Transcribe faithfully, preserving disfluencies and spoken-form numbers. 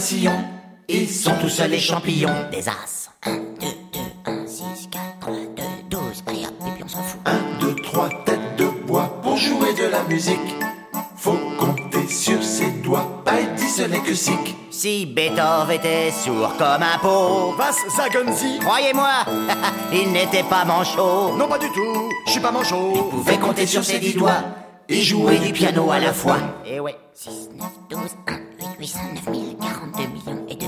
sillon. Ils sont tous seuls les champignons. Des as. un, deux, deux, un, six, quatre, trois, deux, douze. Allez hop, et puis on s'en fout. Un, deux, trois têtes de bois pour jouer de la musique. Faut compter sur ses doigts, pas dit ce n'est que sick. Si Beethoven était sourd comme un pot, Was sagen Sie? croyez-moi, il n'était pas manchot. Non, pas du tout, je suis pas manchot. Pouvait compter sur ses dix doigts et jouer du piano à la fois. Et ouais. six, neuf, douze, un, huit, huit cent neuf mille quarante-deux millions et deux.